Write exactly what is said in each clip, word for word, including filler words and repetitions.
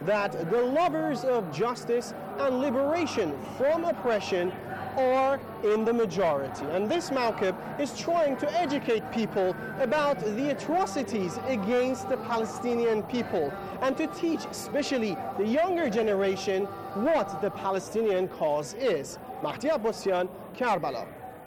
that the lovers of justice and liberation from oppression are in the majority. And this Mawqif is trying to educate people about the atrocities against the Palestinian people and to teach especially the younger generation what the Palestinian cause is. Mahdi Abbasian, Karbala.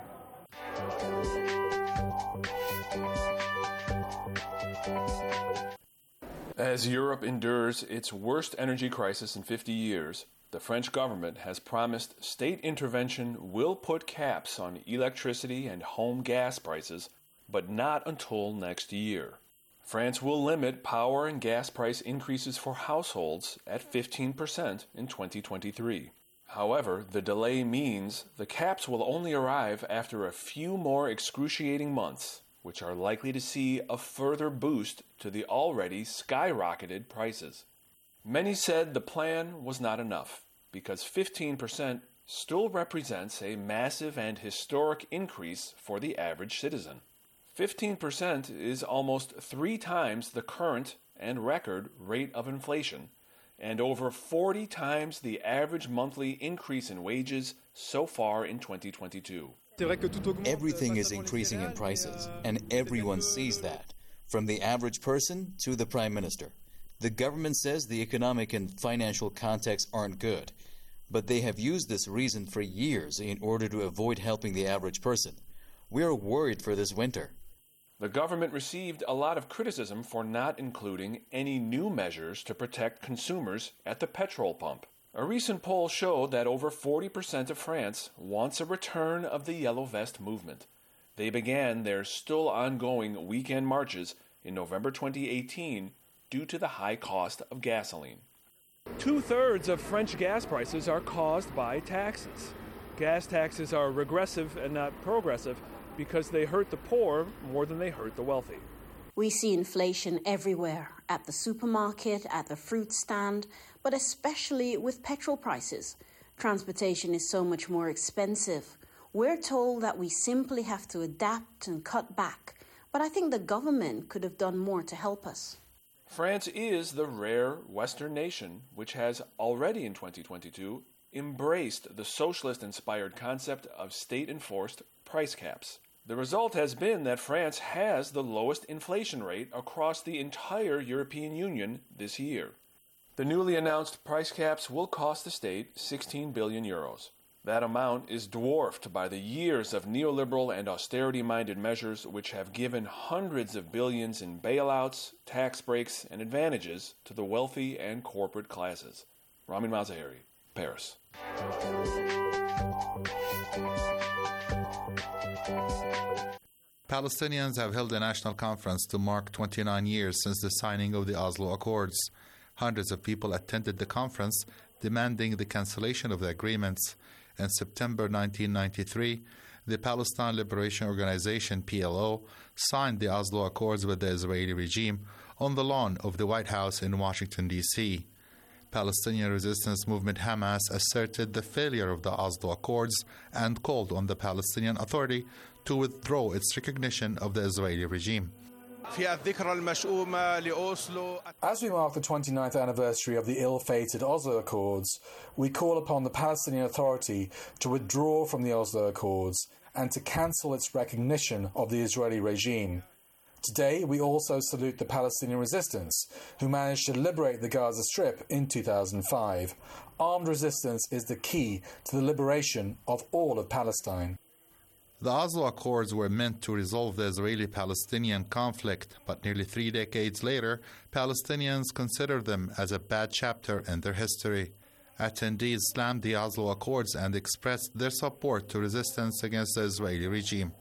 As Europe endures its worst energy crisis in fifty years, the French government has promised state intervention will put caps on electricity and home gas prices, but not until next year. France will limit power and gas price increases for households at fifteen percent in twenty twenty-three. However, the delay means the caps will only arrive after a few more excruciating months, which are likely to see a further boost to the already skyrocketed prices. Many said the plan was not enough, because fifteen percent still represents a massive and historic increase for the average citizen. fifteen percent is almost three times the current and record rate of inflation, and over forty times the average monthly increase in wages so far in twenty twenty-two. Everything is increasing in prices, and everyone sees that, from the average person to the Prime Minister. The government says the economic and financial context aren't good, but they have used this reason for years in order to avoid helping the average person. We are worried for this winter. The government received a lot of criticism for not including any new measures to protect consumers at the petrol pump. A recent poll showed that over forty percent of France wants a return of the Yellow Vest movement. They began their still ongoing weekend marches in November twenty eighteen due to the high cost of gasoline. Two-thirds of French gas prices are caused by taxes. Gas taxes are regressive and not progressive because they hurt the poor more than they hurt the wealthy. We see inflation everywhere, at the supermarket, at the fruit stand, but especially with petrol prices. Transportation is so much more expensive. We're told that we simply have to adapt and cut back, but I think the government could have done more to help us. France is the rare Western nation which has already in twenty twenty-two embraced the socialist-inspired concept of state-enforced price caps. The result has been that France has the lowest inflation rate across the entire European Union this year. The newly announced price caps will cost the state sixteen billion euros. That amount is dwarfed by the years of neoliberal and austerity-minded measures which have given hundreds of billions in bailouts, tax breaks, and advantages to the wealthy and corporate classes. Ramin Mazaheri, Paris. Palestinians have held a national conference to mark twenty-nine years since the signing of the Oslo Accords. Hundreds of people attended the conference, demanding the cancellation of the agreements. In September nineteen ninety-three, the Palestine Liberation Organization, P L O, signed the Oslo Accords with the Israeli regime on the lawn of the White House in Washington, D C Palestinian resistance movement Hamas asserted the failure of the Oslo Accords and called on the Palestinian Authority to withdraw its recognition of the Israeli regime. As we mark the twenty-ninth anniversary of the ill-fated Oslo Accords, we call upon the Palestinian Authority to withdraw from the Oslo Accords and to cancel its recognition of the Israeli regime. Today, we also salute the Palestinian resistance, who managed to liberate the Gaza Strip in two thousand five. Armed resistance is the key to the liberation of all of Palestine. The Oslo Accords were meant to resolve the Israeli-Palestinian conflict, but nearly three decades later, Palestinians consider them as a bad chapter in their history. Attendees slammed the Oslo Accords and expressed their support to resistance against the Israeli regime.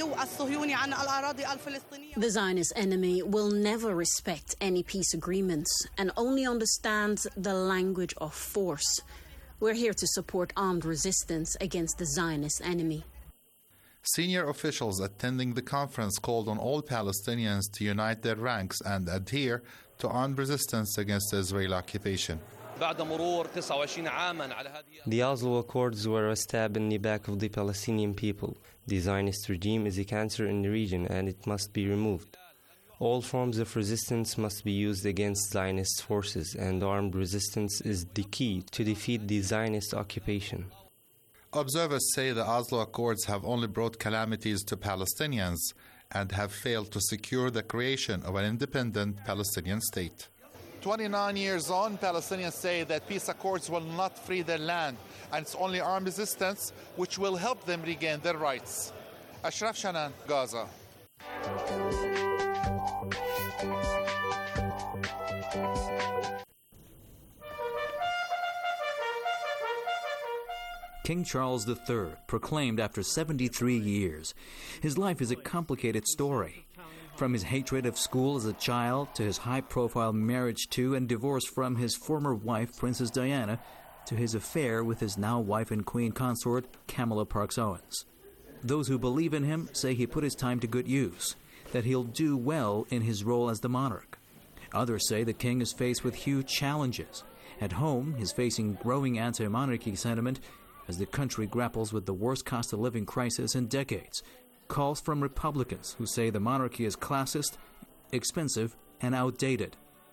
The Zionist enemy will never respect any peace agreements and only understands the language of force. We're here to support armed resistance against the Zionist enemy. Senior officials attending the conference called on all Palestinians to unite their ranks and adhere to armed resistance against the Israeli occupation. The Oslo Accords were a stab in the back of the Palestinian people. The Zionist regime is a cancer in the region and it must be removed. All forms of resistance must be used against Zionist forces, and armed resistance is the key to defeat the Zionist occupation. Observers say the Oslo Accords have only brought calamities to Palestinians and have failed to secure the creation of an independent Palestinian state. twenty-nine years on, Palestinians say that peace accords will not free their land, and it's only armed resistance which will help them regain their rights. Ashraf Shanan, Gaza. King Charles the Third, proclaimed after seventy-three years. His life is a complicated story. From his hatred of school as a child to his high-profile marriage to and divorce from his former wife, Princess Diana, to his affair with his now wife and queen consort, Camilla Parks Owens. Those who believe in him say he put his time to good use, that he'll do well in his role as the monarch. Others say the king is faced with huge challenges. At home, he's facing growing anti-monarchy sentiment as the country grapples with the worst cost-of-living crisis in decades. Calls from Republicans who say the monarchy is classist, expensive, and outdated.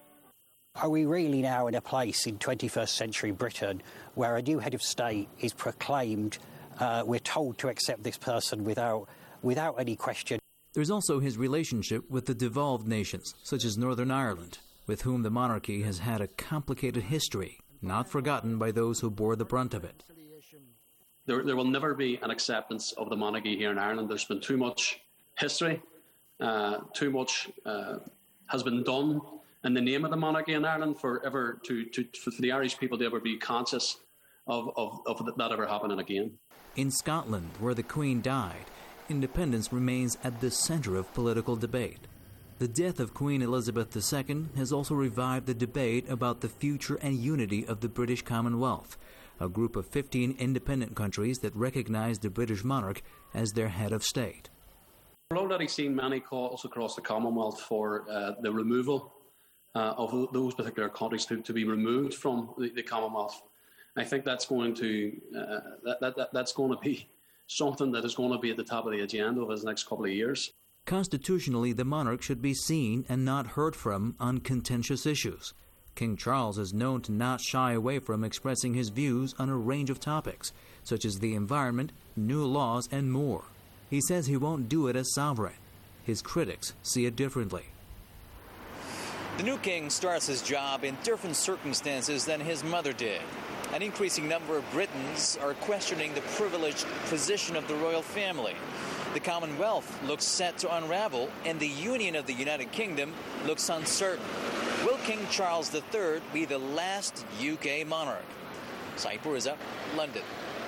Are we really now in a place in twenty-first century Britain where a new head of state is proclaimed, uh, we're told to accept this person without, without any question? There's also his relationship with the devolved nations, such as Northern Ireland, with whom the monarchy has had a complicated history, not forgotten by those who bore the brunt of it. There, there will never be an acceptance of the monarchy here in Ireland. There's been too much history, uh, too much uh, has been done in the name of the monarchy in Ireland for ever to, to for the Irish people to ever be conscious of, of, of that ever happening again. In Scotland, where the Queen died, independence remains at the center of political debate. The death of Queen Elizabeth the Second has also revived the debate about the future and unity of the British Commonwealth, a group of fifteen independent countries that recognize the British monarch as their head of state. We're already seeing many calls across the Commonwealth for uh, the removal uh, of those particular countries to, to be removed from the, the Commonwealth. I think that's going to uh, that, that, that that's going to be something that is going to be at the top of the agenda over the next couple of years. Constitutionally, the monarch should be seen and not heard from on contentious issues. King Charles is known to not shy away from expressing his views on a range of topics, such as the environment, new laws, and more. He says he won't do it as sovereign. His critics see it differently. The new king starts his job in different circumstances than his mother did. An increasing number of Britons are questioning the privileged position of the royal family. The Commonwealth looks set to unravel, and the union of the United Kingdom looks uncertain. Will King Charles the Third be the last U K monarch? Saeed Puriza, London.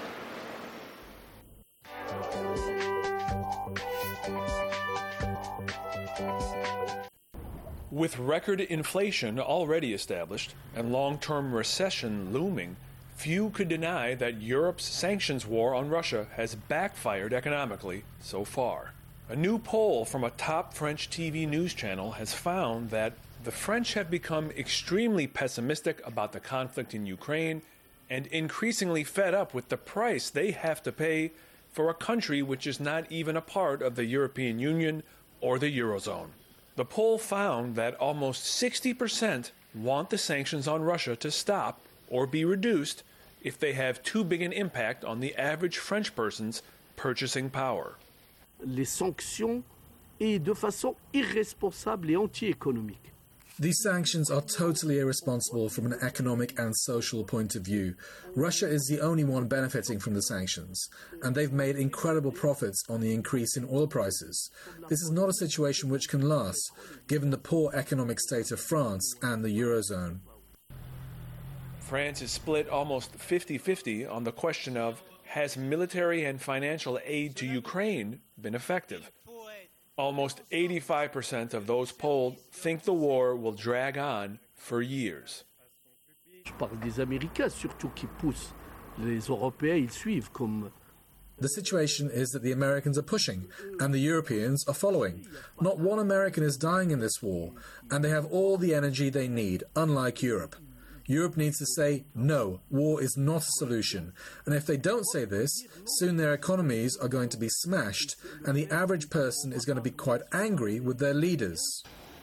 With record inflation already established and long-term recession looming, few could deny that Europe's sanctions war on Russia has backfired economically so far. A new poll from a top French T V news channel has found that the French have become extremely pessimistic about the conflict in Ukraine and increasingly fed up with the price they have to pay for a country which is not even a part of the European Union or the Eurozone. The poll found that almost sixty percent want the sanctions on Russia to stop or be reduced if they have too big an impact on the average French person's purchasing power. Les sanctions et de façon irresponsable et anti-économique. These sanctions are totally irresponsible from an economic and social point of view. Russia is the only one benefiting from the sanctions, and they've made incredible profits on the increase in oil prices. This is not a situation which can last, given the poor economic state of France and the Eurozone. France is split almost fifty-fifty on the question of, has military and financial aid to Ukraine been effective? Almost eighty-five percent of those polled think the war will drag on for years. Je parle des Américains surtout qui poussent. Les Européens, ils suivent comme... The situation is that the Americans are pushing, and the Europeans are following. Not one American is dying in this war, and they have all the energy they need, unlike Europe. Europe needs to say, no, war is not a solution. And if they don't say this, soon their economies are going to be smashed, and the average person is going to be quite angry with their leaders.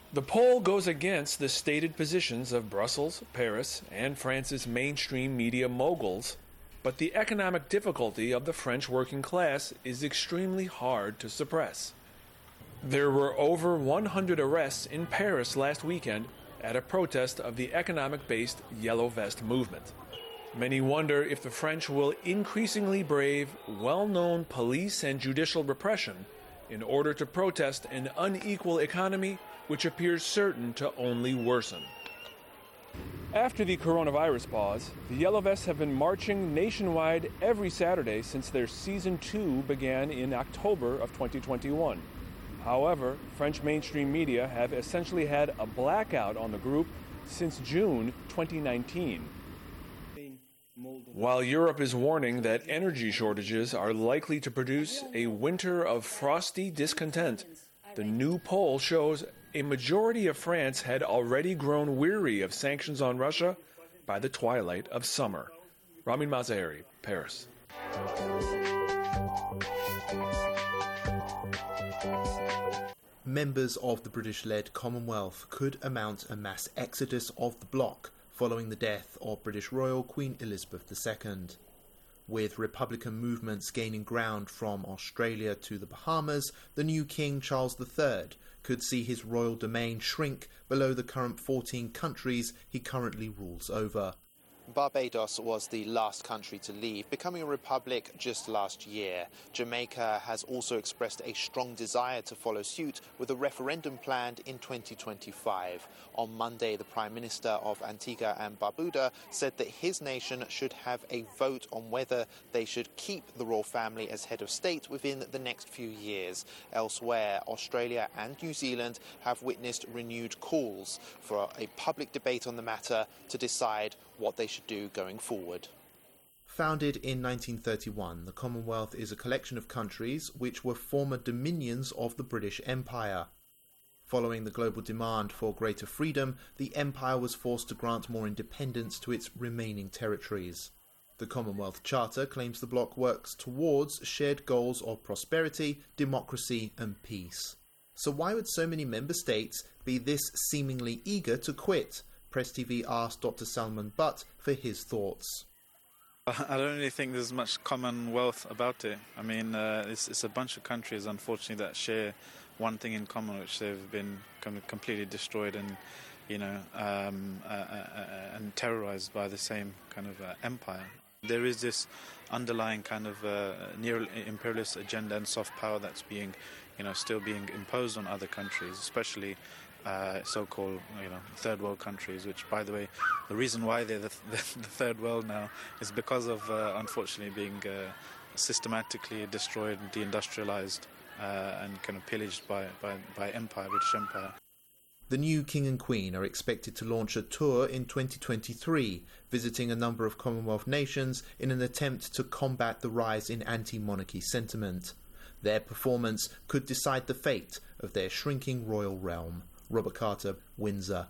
The poll goes against the stated positions of Brussels, Paris, and France's mainstream media moguls, but the economic difficulty of the French working class is extremely hard to suppress. There were over one hundred arrests in Paris last weekend at a protest of the economic-based Yellow Vest movement. Many wonder if the French will increasingly brave well-known police and judicial repression in order to protest an unequal economy which appears certain to only worsen. After the coronavirus pause, the Yellow Vests have been marching nationwide every Saturday since their season two began in October of twenty twenty-one. However, French mainstream media have essentially had a blackout on the group since June twenty nineteen. While Europe is warning that energy shortages are likely to produce a winter of frosty discontent, the new poll shows a majority of France had already grown weary of sanctions on Russia by the twilight of summer. Ramin Mazaheri, Paris. Members of the British-led Commonwealth could amount a mass exodus of the bloc following the death of British Royal Queen Elizabeth the Second. With Republican movements gaining ground from Australia to the Bahamas, the new King Charles the Third could see his royal domain shrink below the current fourteen countries he currently rules over. Barbados was the last country to leave, becoming a republic just last year. Jamaica has also expressed a strong desire to follow suit with a referendum planned in twenty twenty-five. On Monday, the Prime Minister of Antigua and Barbuda said that his nation should have a vote on whether they should keep the royal family as head of state within the next few years. Elsewhere, Australia and New Zealand have witnessed renewed calls for a public debate on the matter to decide what they should do going forward. Founded in nineteen thirty-one, the Commonwealth is a collection of countries which were former dominions of the British Empire. Following the global demand for greater freedom, the Empire was forced to grant more independence to its remaining territories. The Commonwealth Charter claims the bloc works towards shared goals of prosperity, democracy and peace. So why would so many member states be this seemingly eager to quit? Press T V asked Doctor Salman Butt for his thoughts. I don't really think there's much commonwealth about it. I mean, uh, it's, it's a bunch of countries, unfortunately, that share one thing in common, which they've been com- completely destroyed and, you know, um, uh, uh, and terrorized by the same kind of uh, empire. There is this underlying kind of uh, neo-imperialist agenda and soft power that's being, you know, still being imposed on other countries, especially Uh, so-called, you know, third world countries, which, by the way, the reason why they're the, the, the third world now is because of, uh, unfortunately, being uh, systematically destroyed and deindustrialized uh, and kind of pillaged by, by, by empire, British Empire. The new King and Queen are expected to launch a tour in twenty twenty-three, visiting a number of Commonwealth nations in an attempt to combat the rise in anti-monarchy sentiment. Their performance could decide the fate of their shrinking royal realm. Robert Carter, Windsor.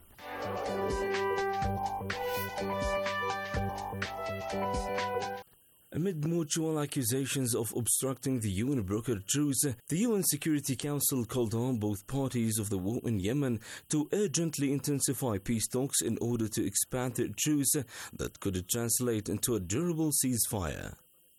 Amid mutual accusations of obstructing the U N-brokered truce, the U N Security Council called on both parties of the war in Yemen to urgently intensify peace talks in order to expand the truce that could translate into a durable ceasefire.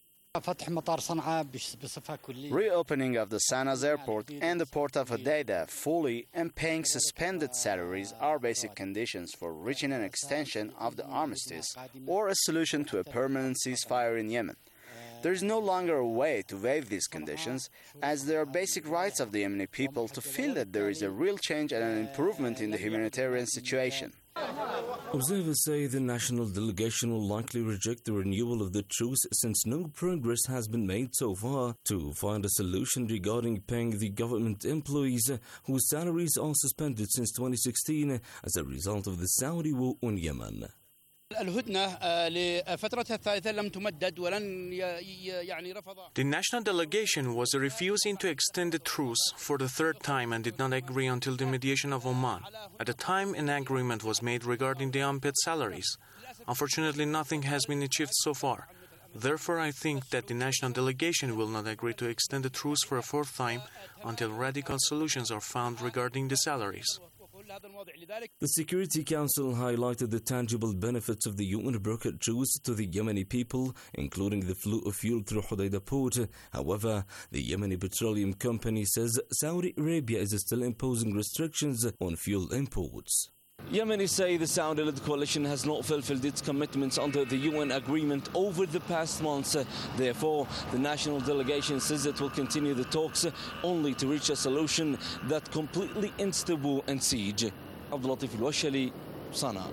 Reopening of the Sanaz airport and the port of Hodeidah fully and paying suspended salaries are basic conditions for reaching an extension of the armistice or a solution to a permanent ceasefire in Yemen. There is no longer a way to waive these conditions, as they are basic rights of the Yemeni people to feel that there is a real change and an improvement in the humanitarian situation. Observers say the national delegation will likely reject the renewal of the truce since no progress has been made so far to find a solution regarding paying the government employees whose salaries are suspended since twenty sixteen as a result of the Saudi war on Yemen. The national delegation was refusing to extend the truce for the third time and did not agree until the mediation of Oman. At the time, an agreement was made regarding the unpaid salaries. Unfortunately, nothing has been achieved so far. Therefore, I think that the national delegation will not agree to extend the truce for a fourth time until radical solutions are found regarding the salaries. The Security Council highlighted the tangible benefits of the U N-brokered truce to the Yemeni people, including the flow of fuel through Hodeidah port. However, the Yemeni Petroleum Company says Saudi Arabia is still imposing restrictions on fuel imports. Yemenis say the Saudi-led coalition has not fulfilled its commitments under the U N agreement over the past months. Therefore, the national delegation says it will continue the talks only to reach a solution that completely ends the war and siege. Abdulatif Al-Washali, Sana'a.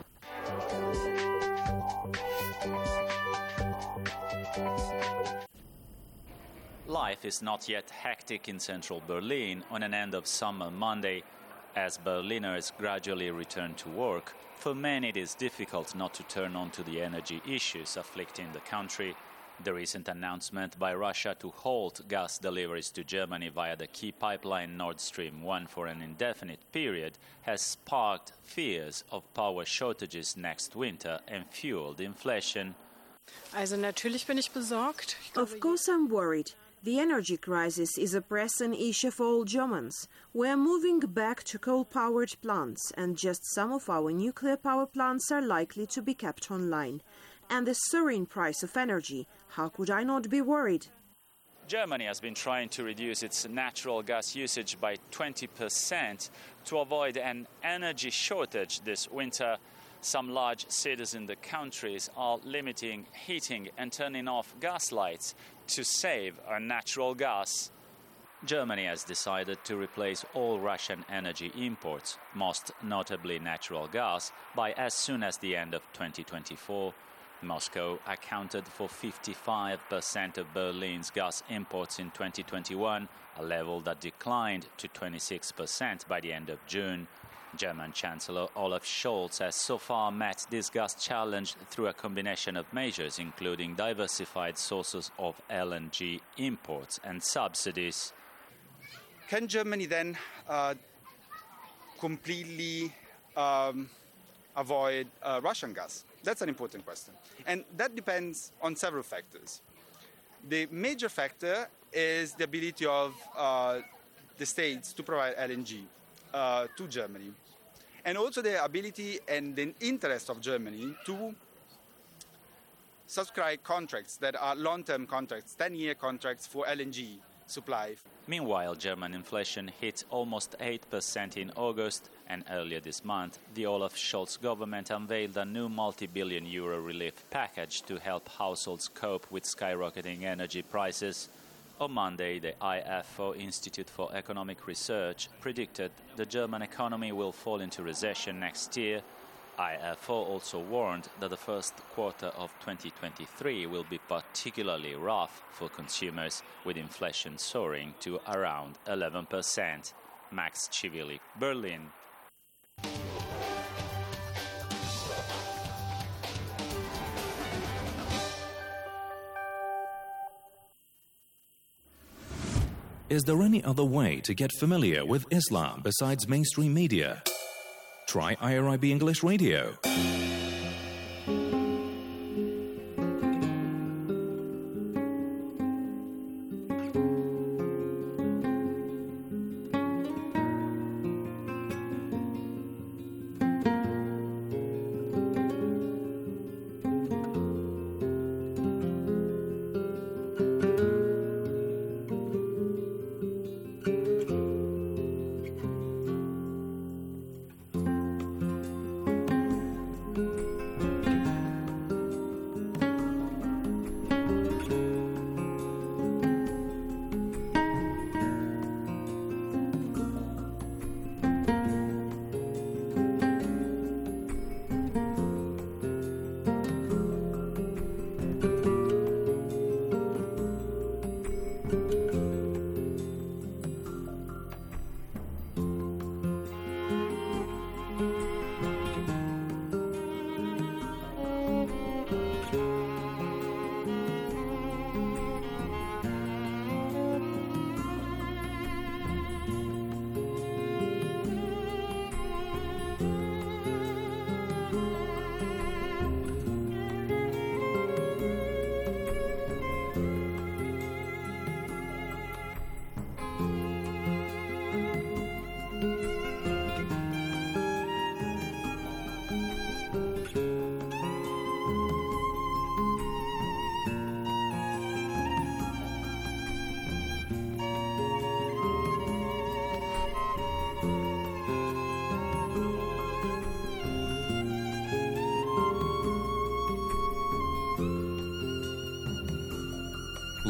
Life is not yet hectic in central Berlin on an end of summer Monday. As Berliners gradually return to work, for many it is difficult not to turn on to the energy issues afflicting the country. The recent announcement by Russia to halt gas deliveries to Germany via the key pipeline Nord Stream one for an indefinite period has sparked fears of power shortages next winter and fueled inflation. Also natürlich bin ich besorgt. Of course I'm worried. The energy crisis is a pressing issue for all Germans. We're moving back to coal-powered plants, and just some of our nuclear power plants are likely to be kept online. And the soaring price of energy, how could I not be worried? Germany has been trying to reduce its natural gas usage by twenty percent to avoid an energy shortage this winter. Some large cities in the countries are limiting heating and turning off gas lights to save on natural gas. Germany has decided to replace all Russian energy imports, most notably natural gas, by as soon as the end of twenty twenty-four. Moscow accounted for fifty-five percent of Berlin's gas imports in twenty twenty-one, a level that declined to twenty-six percent by the end of June. German Chancellor Olaf Scholz has so far met this gas challenge through a combination of measures, including diversified sources of L N G imports and subsidies. Can Germany then uh, completely um, avoid uh, Russian gas? That's an important question. And that depends on several factors. The major factor is the ability of uh, the states to provide L N G uh, to Germany. And also the ability and the interest of Germany to subscribe contracts that are long-term contracts, ten-year contracts for L N G supply. Meanwhile, German inflation hit almost eight percent in August, and earlier this month, the Olaf Scholz government unveiled a new multi-billion euro relief package to help households cope with skyrocketing energy prices. On Monday, the I F O Institute for Economic Research predicted the German economy will fall into recession next year. I F O also warned that the first quarter of twenty twenty-three will be particularly rough for consumers, with inflation soaring to around eleven percent. Max Chivili, Berlin. Is there any other way to get familiar with Islam besides mainstream media? Try I R I B English Radio.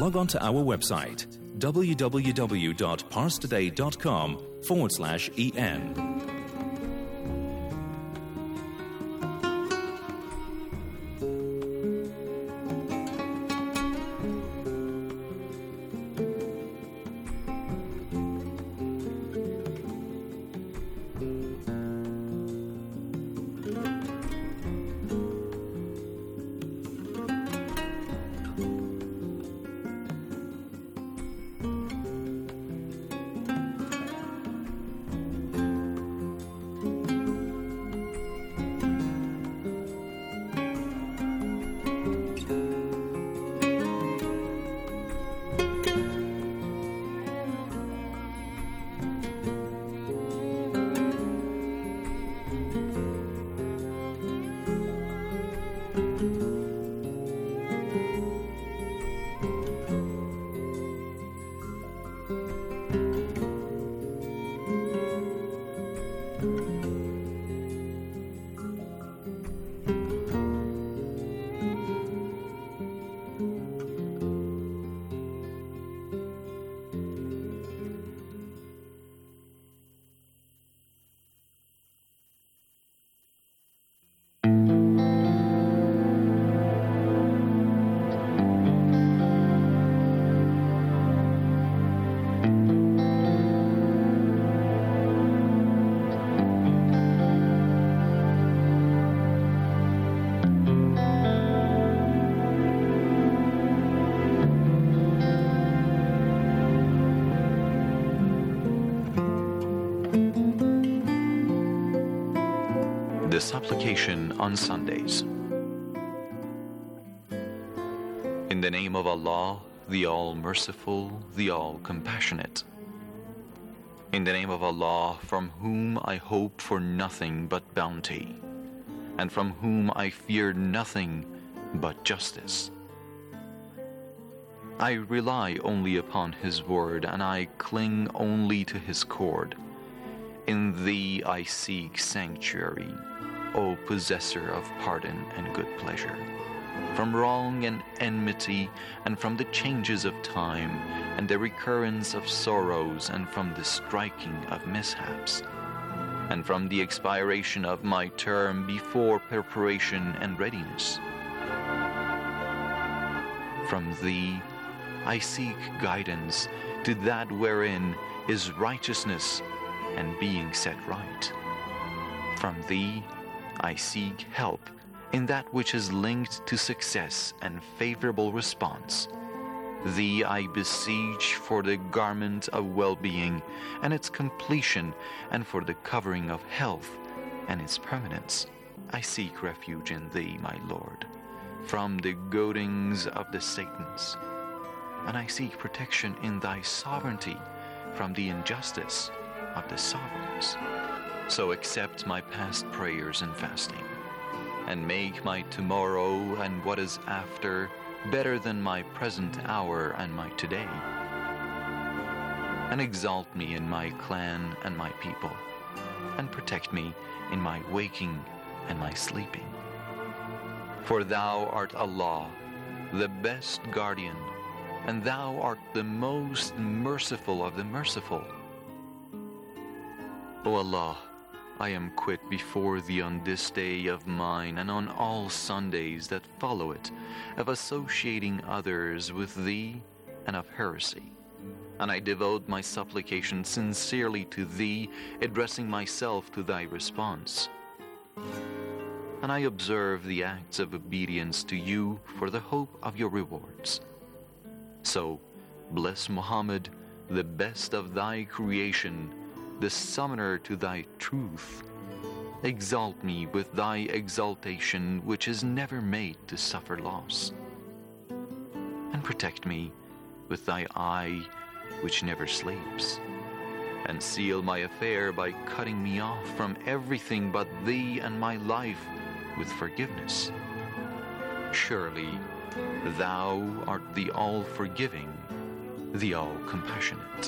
log on to our website, www.parstoday.com forward slash en. The supplication on Sundays. In the name of Allah, the All-Merciful, the All-Compassionate. In the name of Allah, from whom I hope for nothing but bounty, and from whom I fear nothing but justice. I rely only upon His word, and I cling only to His cord. In Thee I seek sanctuary, O possessor of pardon and good pleasure, from wrong and enmity, and from the changes of time, and the recurrence of sorrows, and from the striking of mishaps, and from the expiration of my term before preparation and readiness. From Thee I seek guidance to that wherein is righteousness and being set right. From Thee I seek help in that which is linked to success and favorable response. Thee I beseech for the garment of well-being and its completion, and for the covering of health and its permanence. I seek refuge in Thee, my Lord, from the goadings of the Satans, and I seek protection in Thy sovereignty from the injustice of the sovereigns. So accept my past prayers and fasting, and make my tomorrow and what is after better than my present hour and my today. And exalt me in my clan and my people, and protect me in my waking and my sleeping. For Thou art Allah, the best guardian, and Thou art the most merciful of the merciful. O Allah, I am quit before Thee on this day of mine, and on all Sundays that follow it, of associating others with Thee and of heresy. And I devote my supplication sincerely to Thee, addressing myself to Thy response. And I observe the acts of obedience to You for the hope of Your rewards. So, bless Muhammad, the best of Thy creation, the summoner to Thy truth. Exalt me with Thy exaltation, which is never made to suffer loss. And protect me with Thy eye, which never sleeps. And seal my affair by cutting me off from everything but Thee and my life with forgiveness. Surely, Thou art the all-forgiving, the all-compassionate.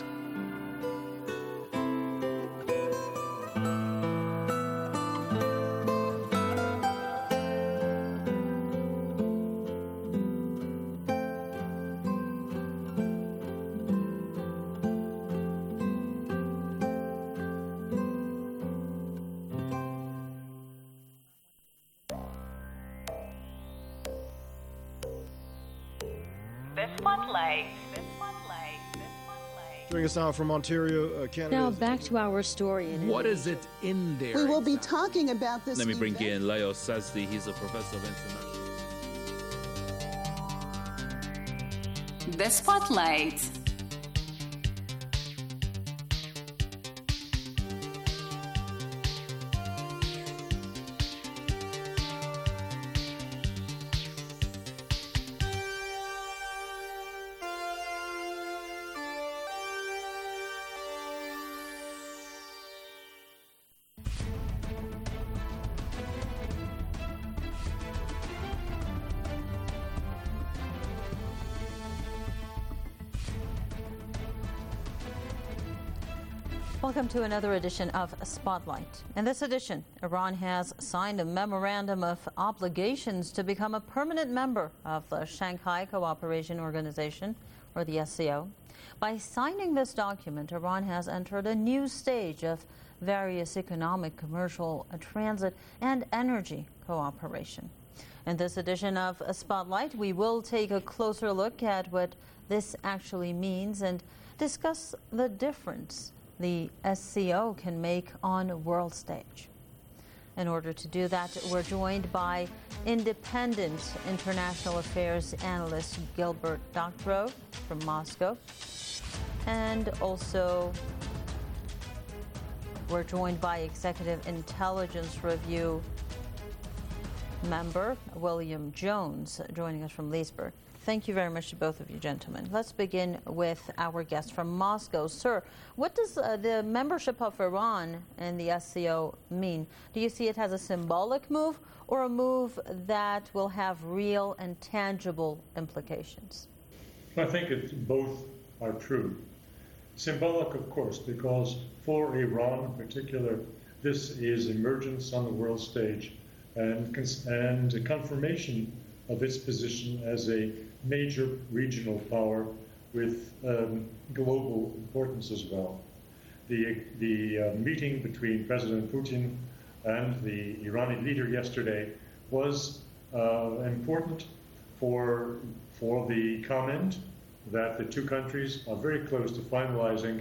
The Spotlight. Joining us now from Ontario, uh, Canada. Now back to our story. In what is it in there? We will be talking about this. Let me bring event. in Leo Sazdi. He's a professor of international. The Spotlight. Welcome to another edition of Spotlight. In this edition, Iran has signed a memorandum of obligations to become a permanent member of the Shanghai Cooperation Organization, or the S C O. By signing this document, Iran has entered a new stage of various economic, commercial, transit, and energy cooperation. In this edition of Spotlight, we will take a closer look at what this actually means and discuss the difference the S C O can make on a world stage. In order to do that, we're joined by independent international affairs analyst Gilbert Doctorow from Moscow, and also we're joined by Executive Intelligence Review member William Jones, joining us from Leesburg. Thank you very much to both of you, gentlemen. Let's begin with our guest from Moscow. Sir, what does uh, the membership of Iran in the S C O mean? Do you see it as a symbolic move or a move that will have real and tangible implications? I think it's both are true. Symbolic, of course, because for Iran in particular, this is emergence on the world stage and, and a confirmation of its position as a major regional power with um, global importance as well. The, the uh, meeting between President Putin and the Iranian leader yesterday was uh, important for, for the comment that the two countries are very close to finalizing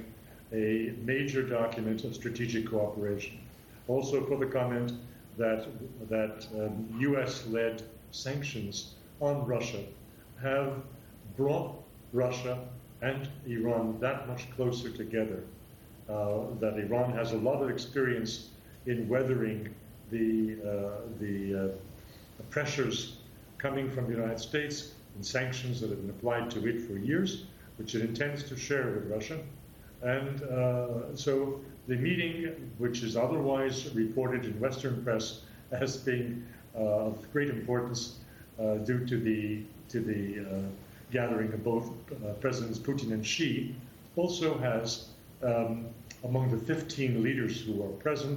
a major document of strategic cooperation. Also for the comment that, that um, U S-led sanctions on Russia have brought Russia and Iran that much closer together, uh, that Iran has a lot of experience in weathering the, uh, the uh, pressures coming from the United States and sanctions that have been applied to it for years, which it intends to share with Russia. And uh, so the meeting, which is otherwise reported in Western press as being uh, of great importance uh, due to the to the uh, gathering of both uh, Presidents Putin and Xi, also has um, among the fifteen leaders who are present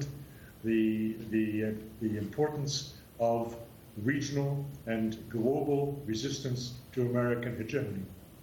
the the uh, the importance of regional and global resistance to American hegemony.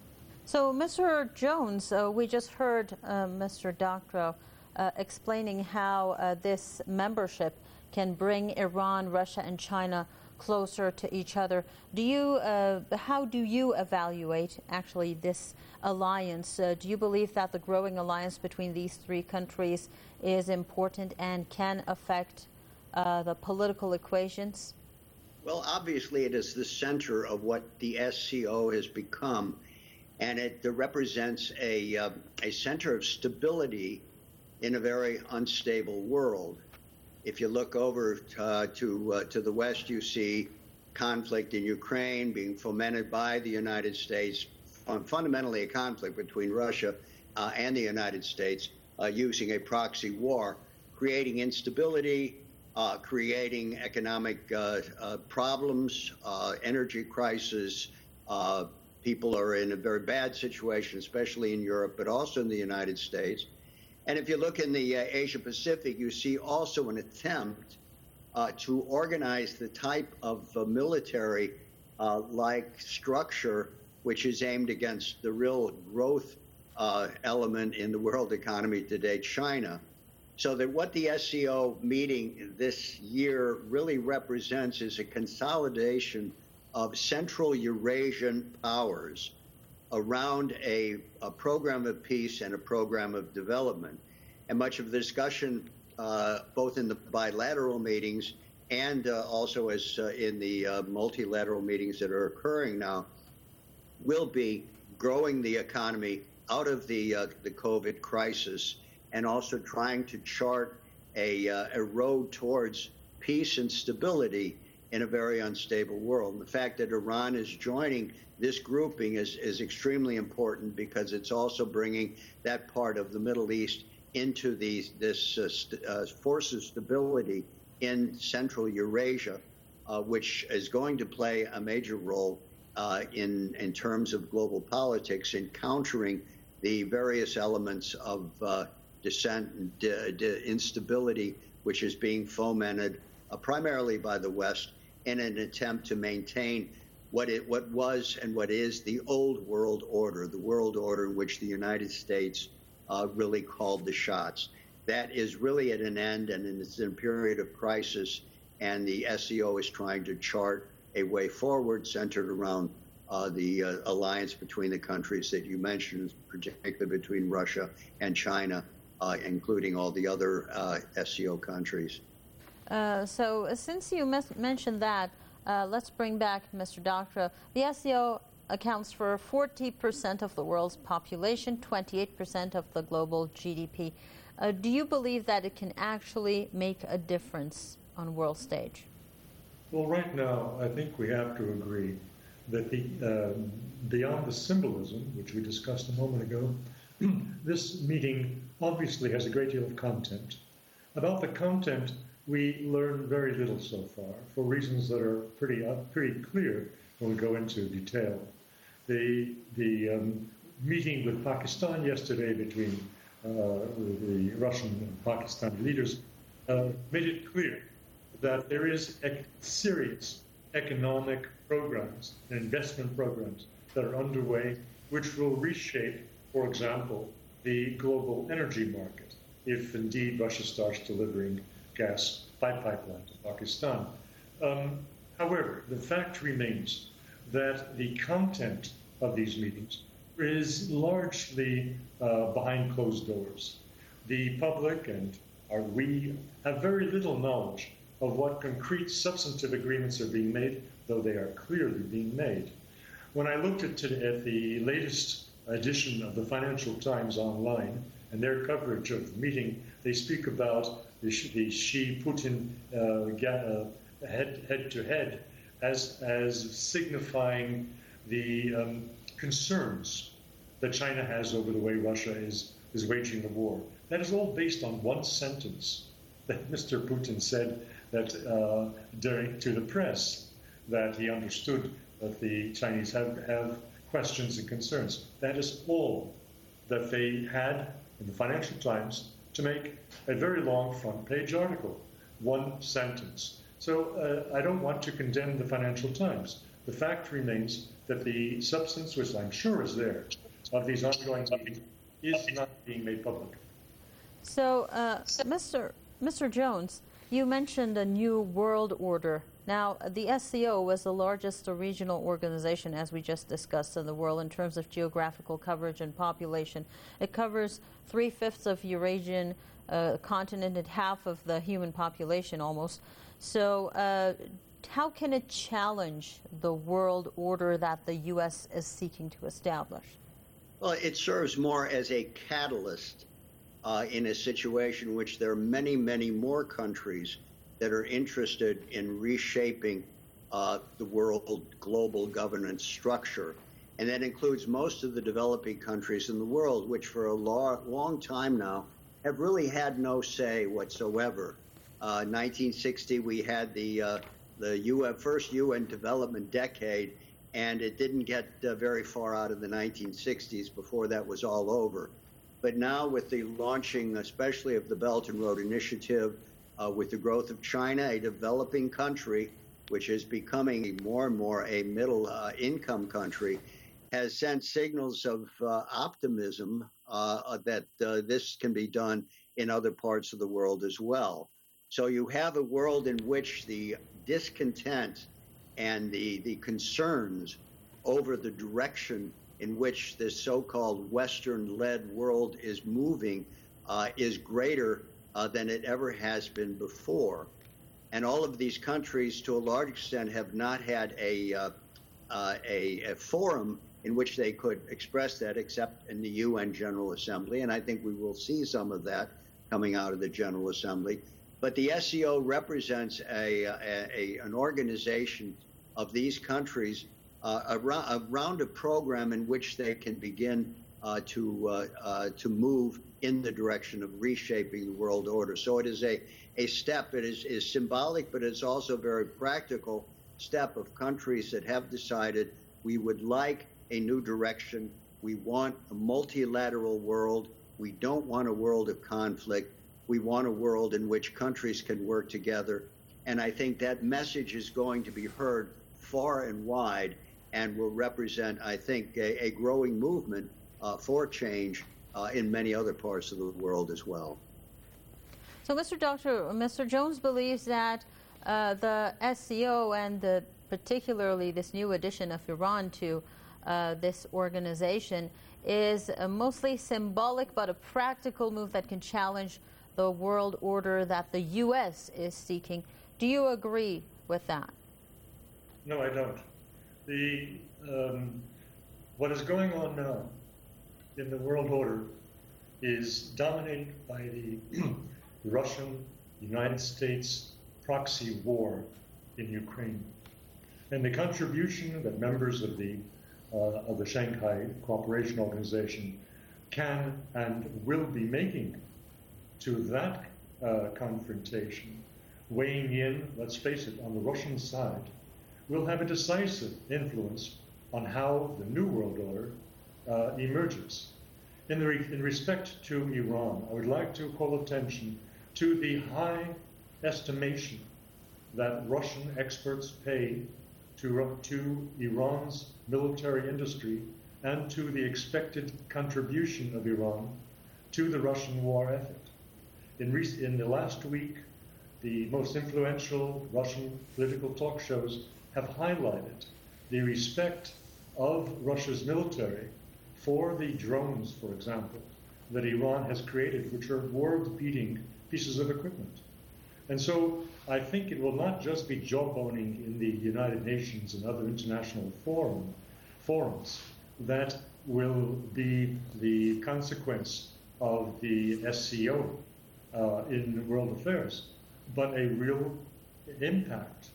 So, Mister Jones, uh, we just heard uh, Mister Doctorow uh, explaining how uh, this membership can bring Iran, Russia, and China closer to each other. Do you, uh, how do you evaluate actually this alliance? Uh, do you believe that the growing alliance between these three countries is important and can affect uh, the political equations? Well, obviously it is the center of what the S C O has become, and it uh, represents a, uh, a center of stability in a very unstable world. If you look over uh, to uh, to the west, you see conflict in Ukraine being fomented by the United States, on fundamentally a conflict between Russia uh, and the United States, uh, using a proxy war, creating instability, uh, creating economic uh, uh, problems, uh, energy crisis. Uh, people are in a very bad situation, especially in Europe, but also in the United States. And if you look in the uh, Asia Pacific, you see also an attempt uh, to organize the type of uh, military uh, like structure which is aimed against the real growth uh, element in the world economy today, China. So that what the S C O meeting this year really represents is a consolidation of Central Eurasian powers around a, a program of peace and a program of development. And much of the discussion, uh, both in the bilateral meetings and uh, also as uh, in the uh, multilateral meetings that are occurring now, will be growing the economy out of the uh, the COVID crisis and also trying to chart a, uh, a road towards peace and stability in a very unstable world. And the fact that Iran is joining this grouping is, is extremely important because it's also bringing that part of the Middle East into these, this uh, st- uh, force of stability in Central Eurasia, uh, which is going to play a major role uh, in, in terms of global politics in countering the various elements of uh, dissent and d- d- instability, which is being fomented uh, primarily by the West in an attempt to maintain what it what was and what is the old world order, the world order in which the United States uh, really called the shots. That is really at an end, and it's in a period of crisis, and the S C O is trying to chart a way forward centered around uh, the uh, alliance between the countries that you mentioned, particularly between Russia and China, uh, including all the other uh, S C O countries. Uh, so uh, since you mes- mentioned that, uh, let's bring back Mister Doctor. The S C O accounts for forty percent of the world's population, twenty-eight percent of the global G D P. Uh, do you believe that it can actually make a difference on world stage? Well, right now, I think we have to agree that the, uh, beyond the symbolism, which we discussed a moment ago, this meeting obviously has a great deal of content. About the content, we learn very little so far, for reasons that are pretty uh, pretty clear when we go into detail. The, the um, meeting with Pakistan yesterday between uh, the Russian and Pakistani leaders uh, made it clear that there is ec- serious economic programs and investment programs that are underway which will reshape, for example, the global energy market, if indeed Russia starts delivering gas by pipeline to Pakistan. Um, however, the fact remains that the content of these meetings is largely uh, behind closed doors. The public and are we have very little knowledge of what concrete substantive agreements are being made, though they are clearly being made. When I looked at, today, at the latest edition of the Financial Times online and their coverage of the meeting, they speak about the, the Xi-Putin uh, uh, head, head-to-head as, as signifying the um, concerns that China has over the way Russia is, is waging the war. That is all based on one sentence that Mister Putin said that uh, during to the press, that he understood that the Chinese have, have questions and concerns. That is all that they had in the Financial Times to make a very long front page article, one sentence. So uh, I don't want to condemn the Financial Times. The fact remains that the substance, which I'm sure is there, of these ongoing meetings is not being made public. So, uh, Mister Mister Jones, you mentioned a new world order. Now, the S C O was the largest regional organization, as we just discussed, in the world in terms of geographical coverage and population. It covers three-fifths of Eurasian uh, continent and half of the human population almost. So uh, how can it challenge the world order that the U S is seeking to establish? Well, it serves more as a catalyst uh, in a situation in which there are many, many more countries that are interested in reshaping uh, the world global governance structure. And that includes most of the developing countries in the world, which for a long, long time now have really had no say whatsoever. Uh, nineteen sixty, we had the uh, the U N, first U N development decade, and it didn't get uh, very far out of the nineteen sixties before that was all over. But now with the launching, especially of the Belt and Road Initiative, uh, with the growth of China, a developing country, which is becoming more and more a middle uh, income country, has sent signals of uh, optimism uh, that uh, this can be done in other parts of the world as well. So you have a world in which the discontent and the, the concerns over the direction in which this so-called Western-led world is moving uh, is greater uh, than it ever has been before. And all of these countries, to a large extent, have not had a, uh, uh, a, a forum in which they could express that, except in the U N General Assembly. And I think we will see some of that coming out of the General Assembly. But the S C O represents a, a, a an organization of these countries uh, around, around a program in which they can begin uh, to uh, uh, to move in the direction of reshaping the world order. So it is a, a step. It is, is symbolic, but it's also a very practical step of countries that have decided we would like a new direction. We want a multilateral world. We don't want a world of conflict. We want a world in which countries can work together. And I think that message is going to be heard far and wide and will represent, I think, a, a growing movement uh, for change uh, in many other parts of the world as well. So, Mister Doctor, Mister Jones believes that uh, the S C O and the, particularly this new addition of Iran to uh, this organization is uh, mostly symbolic but a practical move that can challenge the world order that the U S is seeking. Do you agree with that? No, I don't. The um, what is going on now in the world order is dominated by the Russian United States proxy war in Ukraine, and the contribution that members of the uh, of the Shanghai Cooperation Organization can and will be making to that uh, confrontation, weighing in, let's face it, on the Russian side, will have a decisive influence on how the new world order uh, emerges. In, the re in respect to Iran, I would like to call attention to the high estimation that Russian experts pay to, to Iran's military industry and to the expected contribution of Iran to the Russian war effort. In, re in the last week, the most influential Russian political talk shows have highlighted the respect of Russia's military for the drones, for example, that Iran has created, which are world-beating pieces of equipment. And so I think it will not just be jawboning in the United Nations and other international forum, forums that will be the consequence of the S C O uh, in world affairs, but a real impact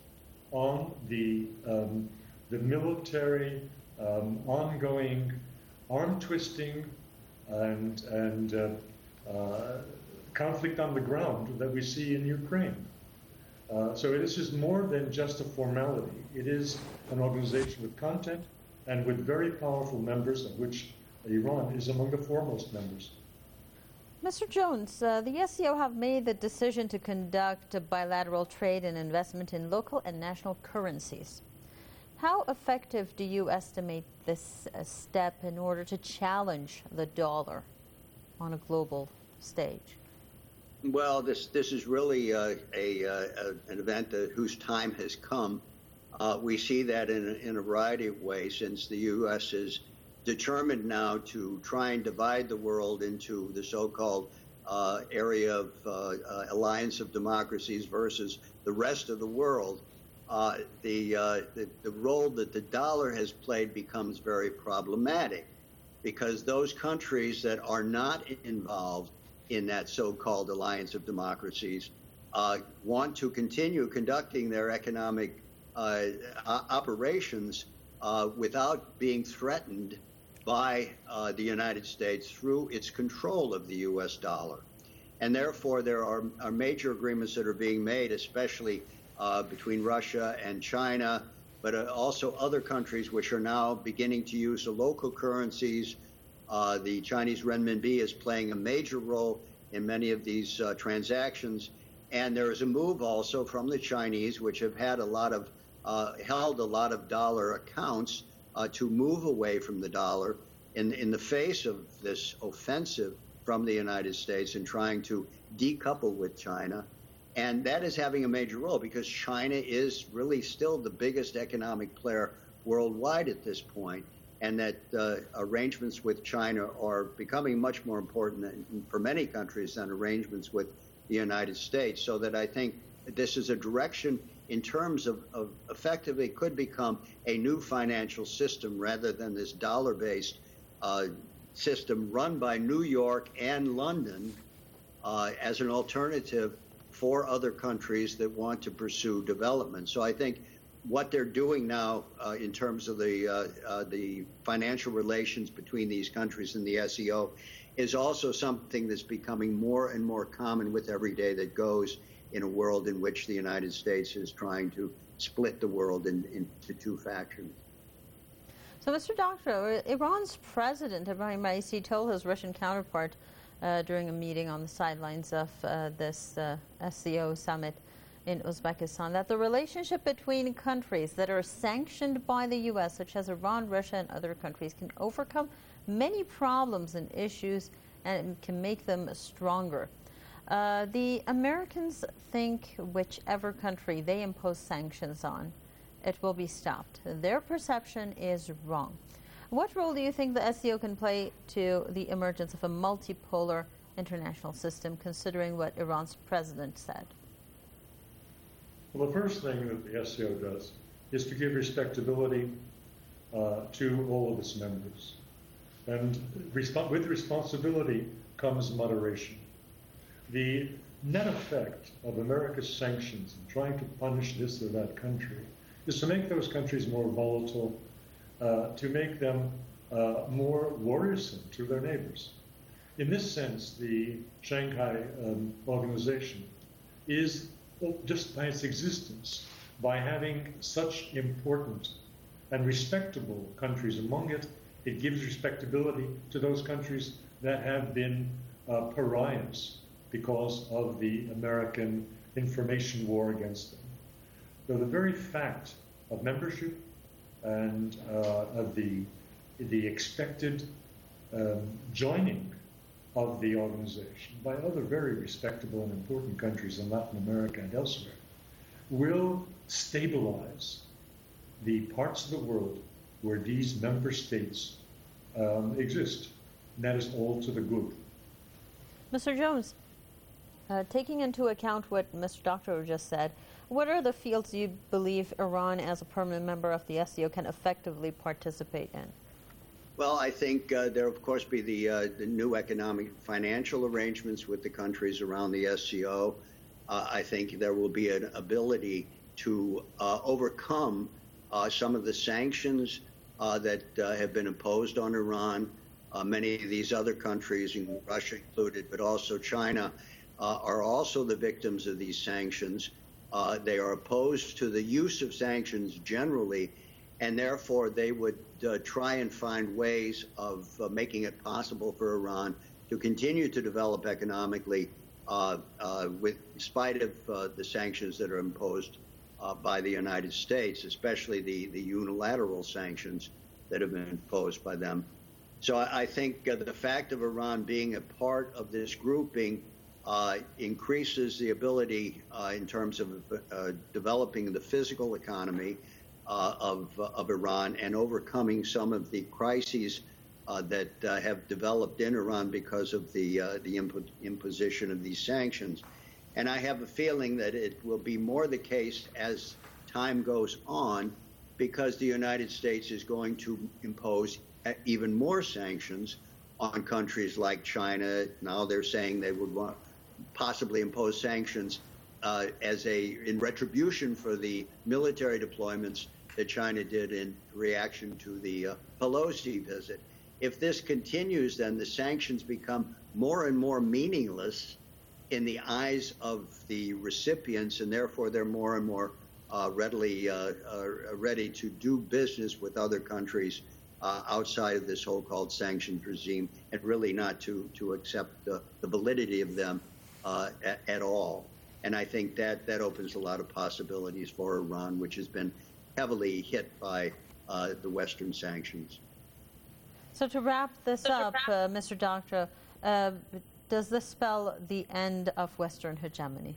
on the, um, the military um, ongoing arm twisting and, and uh, uh, conflict on the ground that we see in Ukraine. Uh, so this is more than just a formality. It is an organization with content and with very powerful members, of which Iran is among the foremost members. Mister Jones, uh, the S C O have made the decision to conduct bilateral trade and investment in local and national currencies. How effective do you estimate this uh, step in order to challenge the dollar on a global stage? Well, this this is really uh, a, uh, an event that, whose time has come. Uh, we see that in a, in a variety of ways, since the U S is determined now to try and divide the world into the so-called uh, area of uh, uh, alliance of democracies versus the rest of the world. Uh, the, uh, the the role that the dollar has played becomes very problematic, because those countries that are not involved in that so-called alliance of democracies uh, want to continue conducting their economic uh, operations uh, without being threatened by uh, the United States through its control of the U S dollar. And therefore, there are, are major agreements that are being made, especially uh, between Russia and China, but uh, also other countries which are now beginning to use the local currencies. Uh, the Chinese renminbi is playing a major role in many of these uh, transactions. And there is a move also from the Chinese, which have had a lot of, uh, held a lot of dollar accounts, uh, to move away from the dollar in, in the face of this offensive from the United States in trying to decouple with China. And that is having a major role, because China is really still the biggest economic player worldwide at this point. and that uh, arrangements with China are becoming much more important than, for many countries than arrangements with the United States. So that I think this is a direction in terms of, of effectively could become a new financial system rather than this dollar-based uh, system run by New York and London uh, as an alternative for other countries that want to pursue development. So I think what they're doing now uh, in terms of the uh, uh, the financial relations between these countries and the S E O is also something that's becoming more and more common with every day that goes in a world in which the United States is trying to split the world in, into two factions. So, Mister Doctor, Iran's president, Ebrahim Raisi, told his Russian counterpart uh, during a meeting on the sidelines of uh, this uh, S C O summit in Uzbekistan that the relationship between countries that are sanctioned by the U S, such as Iran, Russia, and other countries, can overcome many problems and issues and can make them stronger. Uh, the Americans think whichever country they impose sanctions on, it will be stopped. Their perception is wrong. What role do you think the S C O can play to the emergence of a multipolar international system, considering what Iran's president said? Well, the first thing that the S C O does is to give respectability uh, to all of its members. And resp- with responsibility comes moderation. The net effect of America's sanctions and trying to punish this or that country is to make those countries more volatile, uh, to make them uh, more worrisome to their neighbors. In this sense, the Shanghai um, Organization is, just by its existence, by having such important and respectable countries among it, it gives respectability to those countries that have been uh, pariahs because of the American information war against them. So the very fact of membership and uh, of the, the expected um, joining of the organization by other very respectable and important countries in Latin America and elsewhere will stabilize the parts of the world where these member states um, exist. And that is all to the good. Mister Jones, uh, taking into account what Mister Doctor just said, what are the fields you believe Iran, as a permanent member of the S C O, can effectively participate in? Well, I think uh, there, of course, be the, uh, the new economic financial arrangements with the countries around the S C O. Uh, I think there will be an ability to uh, overcome uh, some of the sanctions uh, that uh, have been imposed on Iran. Uh, many of these other countries, Russia included, but also China, uh, are also the victims of these sanctions. Uh, they are opposed to the use of sanctions generally, and therefore they would uh, try and find ways of uh, making it possible for Iran to continue to develop economically uh, uh, with, in spite of uh, the sanctions that are imposed uh, by the United States, especially the, the unilateral sanctions that have been imposed by them. So I, I think uh, the fact of Iran being a part of this grouping uh, increases the ability uh, in terms of uh, developing the physical economy Uh, of, uh, of Iran and overcoming some of the crises uh, that uh, have developed in Iran because of the uh, the impo- imposition of these sanctions. And I have a feeling that it will be more the case as time goes on, because the United States is going to impose even more sanctions on countries like China. Now they're saying they would want possibly impose sanctions uh, as a in retribution for the military deployments that China did in reaction to the uh, Pelosi visit. If this continues, then the sanctions become more and more meaningless in the eyes of the recipients, and therefore they're more and more uh, readily uh, uh, ready to do business with other countries uh, outside of this so-called sanctions regime, and really not to, to accept the, the validity of them uh, at, at all. And I think that, that opens a lot of possibilities for Iran, which has been heavily hit by uh, the Western sanctions. So to wrap this up, uh, Mister Doctor, uh, does this spell the end of Western hegemony?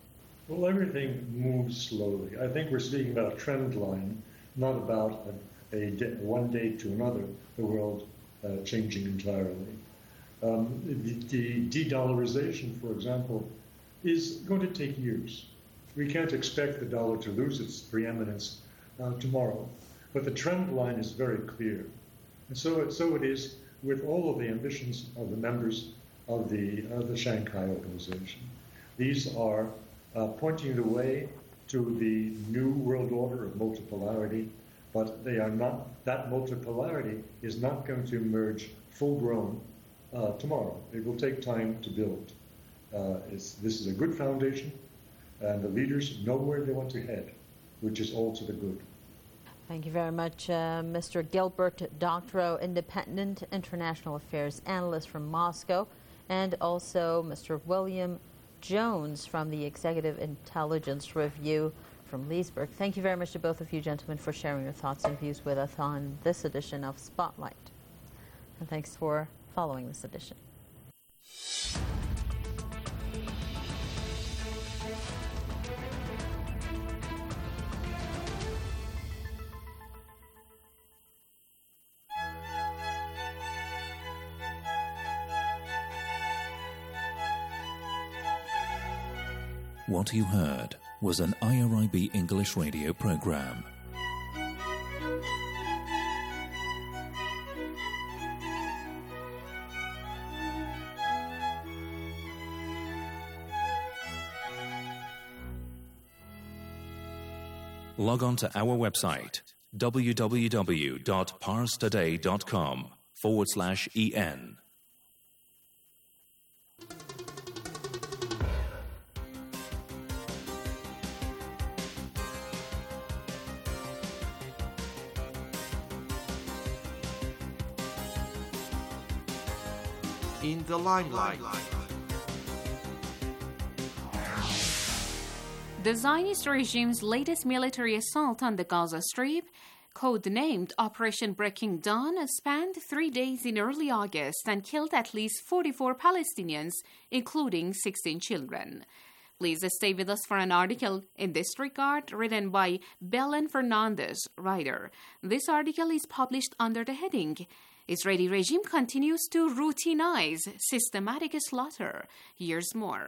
Well, everything moves slowly. I think we're speaking about a trend line, not about a, a day, one day to another, the world uh, changing entirely. Um, the, the de-dollarization, for example, is going to take years. We can't expect the dollar to lose its preeminence uh, tomorrow, but the trend line is very clear. And so it, so it is with all of the ambitions of the members of the, of the Shanghai Organization. These are uh, pointing the way to the new world order of multipolarity, but they are not, that multipolarity is not going to emerge full-grown uh, tomorrow. It will take time to build. Uh, it's, this is a good foundation, and the leaders know where they want to head, which is all to the good. Thank you very much, uh, Mister Gilbert Doctorow, Independent International Affairs Analyst from Moscow, and also Mister William Jones from the Executive Intelligence Review from Leesburg. Thank you very much to both of you gentlemen for sharing your thoughts and views with us on this edition of Spotlight. And thanks for following this edition. What you heard was an I R I B English radio program. Log on to our website, www.parstoday.com forward slash en. In the limelight. The Zionist regime's latest military assault on the Gaza Strip, codenamed Operation Breaking Dawn, spanned three days in early August and killed at least forty-four Palestinians, including sixteen children. Please stay with us for an article in this regard written by Belen Fernandez, writer. This article is published under the heading Israeli regime continues to routinize systematic slaughter. Here's more.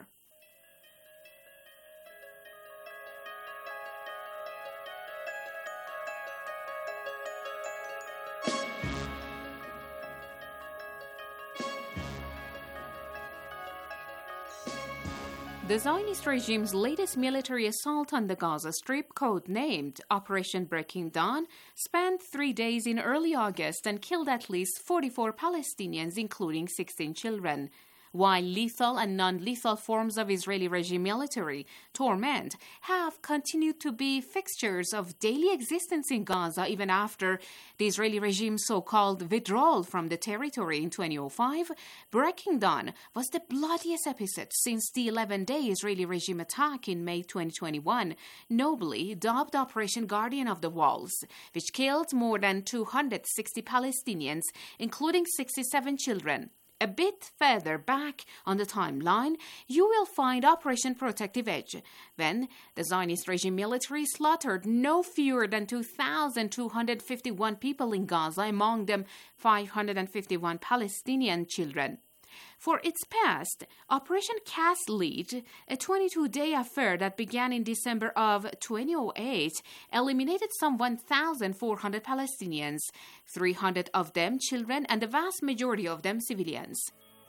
The Zionist regime's latest military assault on the Gaza Strip, codenamed Operation Breaking Dawn, spanned three days in early August and killed at least forty-four Palestinians, including sixteen children. While lethal and non-lethal forms of Israeli regime military torment have continued to be fixtures of daily existence in Gaza even after the Israeli regime's so-called withdrawal from the territory in twenty oh five, Breaking Dawn was the bloodiest episode since the eleven-day Israeli regime attack in May twenty twenty-one, nobly dubbed Operation Guardian of the Walls, which killed more than two hundred sixty Palestinians, including sixty-seven children. A bit further back on the timeline, you will find Operation Protective Edge, when the Zionist regime military slaughtered no fewer than two thousand two hundred fifty-one people in Gaza, among them five hundred fifty-one Palestinian children. For its past, Operation Cast Lead, a twenty-two-day affair that began in December of twenty oh eight, eliminated some one thousand four hundred Palestinians, three hundred of them children and the vast majority of them civilians.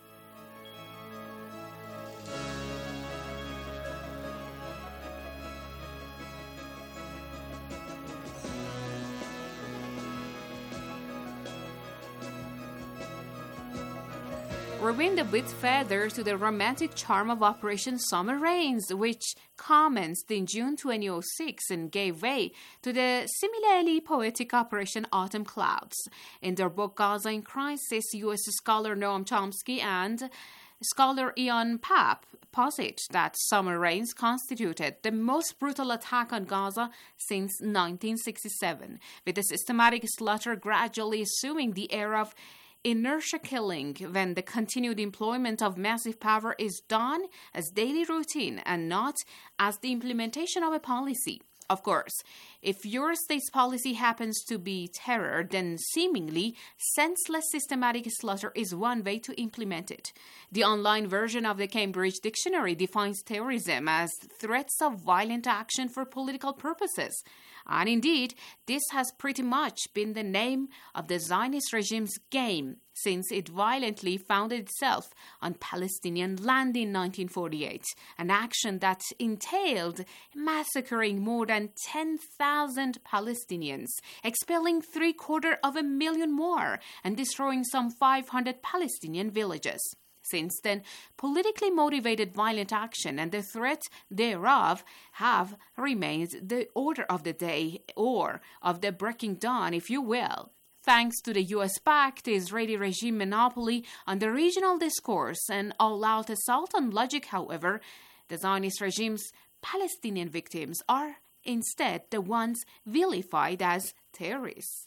Rewind a bit further to the romantic charm of Operation Summer Rains, which commenced in June twenty oh six and gave way to the similarly poetic Operation Autumn Clouds. In their book Gaza in Crisis, U S scholar Noam Chomsky and scholar Ian Papp posit that summer rains constituted the most brutal attack on Gaza since nineteen sixty-seven, with the systematic slaughter gradually assuming the era of inertia killing when the continued employment of massive power is done as daily routine and not as the implementation of a policy. Of course, if your state's policy happens to be terror, then seemingly senseless systematic slaughter is one way to implement it. The online version of the Cambridge Dictionary defines terrorism as threats of violent action for political purposes. And indeed, this has pretty much been the name of the Zionist regime's game since it violently founded itself on Palestinian land in nineteen forty-eight, an action that entailed massacring more than ten thousand Palestinians, expelling three-quarters of a million more, and destroying some five hundred Palestinian villages. Since then, politically motivated violent action and the threat thereof have remained the order of the day, or of the breaking dawn, if you will. Thanks to the U S-backed Israeli regime monopoly on the regional discourse and all-out assault on logic, however, the Zionist regime's Palestinian victims are instead the ones vilified as terrorists.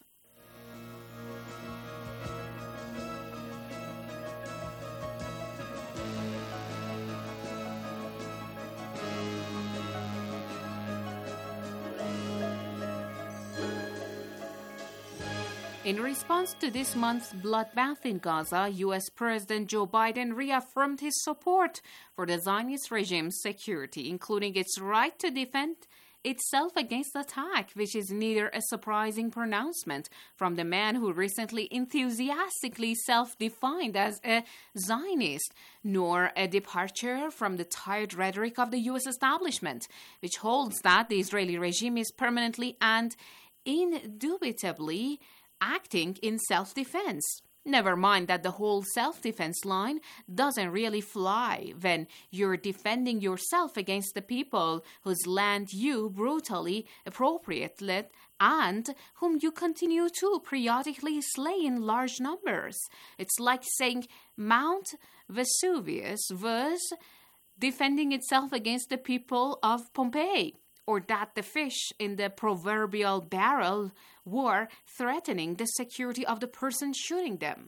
In response to this month's bloodbath in Gaza, U S President Joe Biden reaffirmed his support for the Zionist regime's security, including its right to defend itself against attack, which is neither a surprising pronouncement from the man who recently enthusiastically self-defined as a Zionist, nor a departure from the tired rhetoric of the U S establishment, which holds that the Israeli regime is permanently and indubitably acting in self-defense. Never mind that the whole self-defense line doesn't really fly when you're defending yourself against the people whose land you brutally appropriated and whom you continue to periodically slay in large numbers. It's like saying Mount Vesuvius was defending itself against the people of Pompeii, or that the fish in the proverbial barrel were threatening the security of the person shooting them.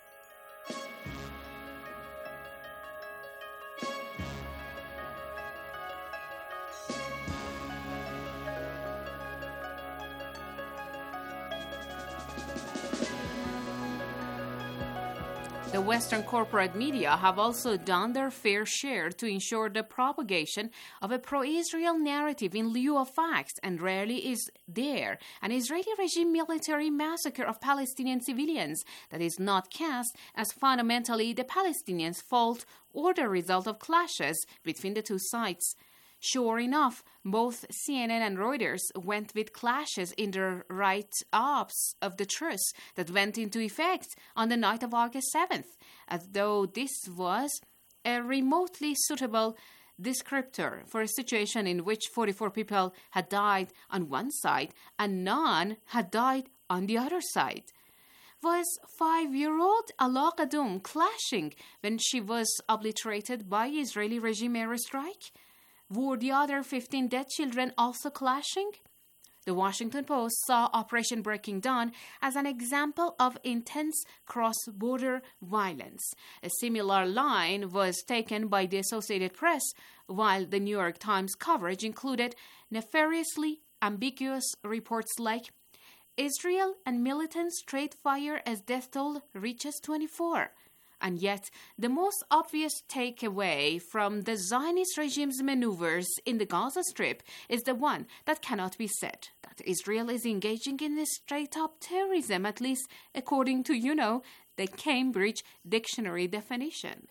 The Western corporate media have also done their fair share to ensure the propagation of a pro-Israel narrative in lieu of facts, and rarely is there an Israeli regime military massacre of Palestinian civilians that is not cast as fundamentally the Palestinians' fault or the result of clashes between the two sides. Sure enough, both C N N and Reuters went with clashes in their write-ups of the truce that went into effect on the night of August seventh, as though this was a remotely suitable descriptor for a situation in which forty-four people had died on one side and none had died on the other side. Was five-year-old Alaa Qadum clashing when she was obliterated by Israeli regime airstrike? Were the other fifteen dead children also clashing? The Washington Post saw Operation Breaking Dawn as an example of intense cross-border violence. A similar line was taken by the Associated Press, while the New York Times coverage included nefariously ambiguous reports like, Israel and militants trade fire as death toll reaches twenty-four. And yet, the most obvious takeaway from the Zionist regime's maneuvers in the Gaza Strip is the one that cannot be said, that Israel is engaging in this straight-up terrorism, at least according to, you know, the Cambridge Dictionary definition.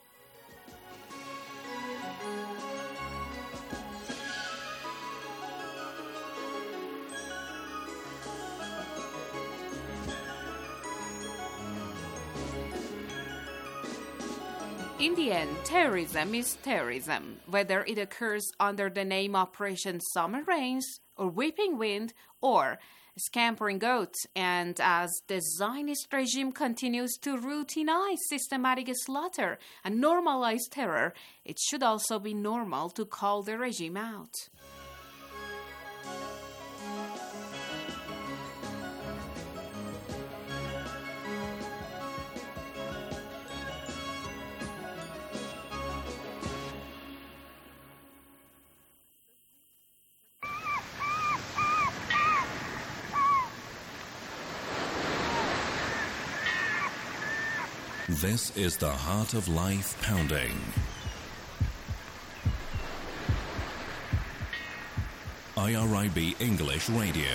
In the end, terrorism is terrorism, whether it occurs under the name Operation Summer Rains, or Weeping Wind, or Scampering Goat. And as the Zionist regime continues to routineize systematic slaughter and normalize terror, it should also be normal to call the regime out. This is the Heart of Life Pounding. I R I B English Radio.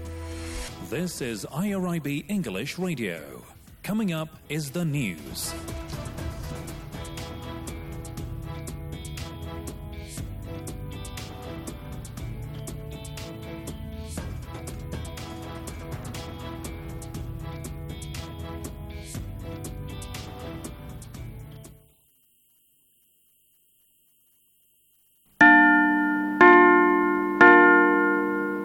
This is I R I B English Radio. Coming up is the news.